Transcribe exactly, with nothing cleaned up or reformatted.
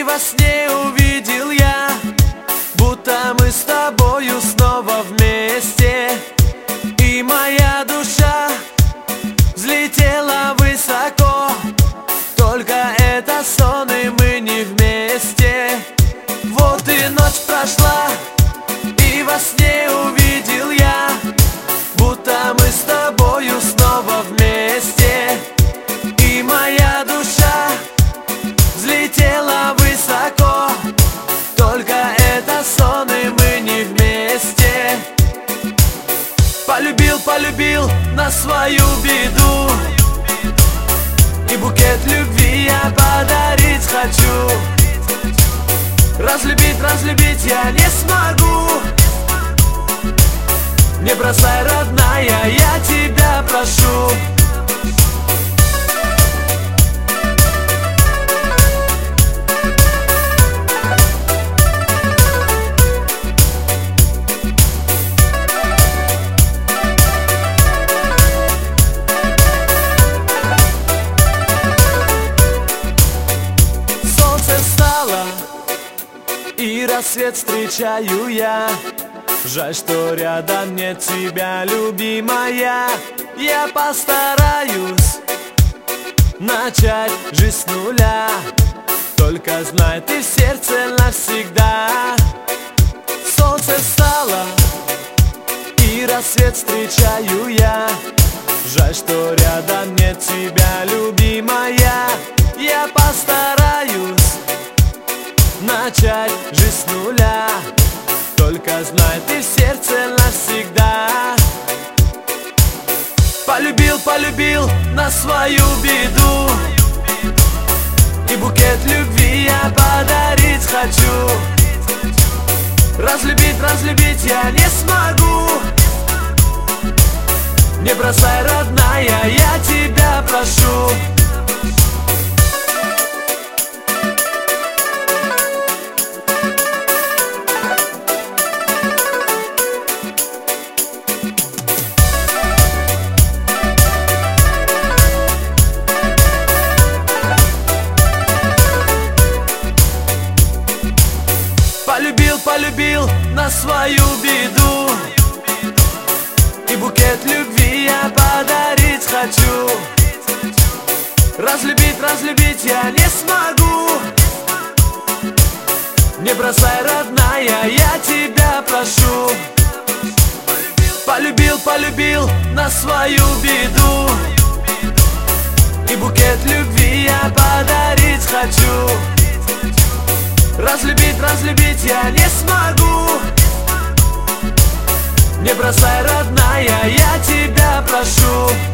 во сне увидел я, будто мы с тобою снова вместе. И моя душа взлетела высоко, только это сон, и мы не вместе. Вот и ночь прошла, и во сне увидел я, будто мы с тобою снова вместе. И моя душа взлетела высоко, только это сон, и мы не вместе. Полюбил, полюбил на свою беду, и букет любви я подарить хочу. Разлюбить, разлюбить я не смогу. Не бросай, родная, я тебя прошу. Солнце встало, и рассвет встречаю я. Жаль, что рядом нет тебя, любимая. Я постараюсь начать жизнь с нуля, только знай, ты в сердце навсегда. Солнце встало, и рассвет встречаю я. Жаль, что рядом нет тебя, любимая. Я постараюсь начать жизнь с нуля, только знай, ты в сердце навсегда. Полюбил, полюбил на свою беду, и букет любви я подарить хочу. Разлюбить, разлюбить я не смогу. Не бросай, родная, я тебя прошу. Полюбил, полюбил на свою беду, и букет любви я подарить хочу. Разлюбить, разлюбить я не смогу. Не бросай, родная, я тебя прошу. Полюбил, полюбил на свою беду, и букет любви я подарить хочу. Разлюбить, разлюбить я не смогу. Не бросай, родная, я тебя прошу.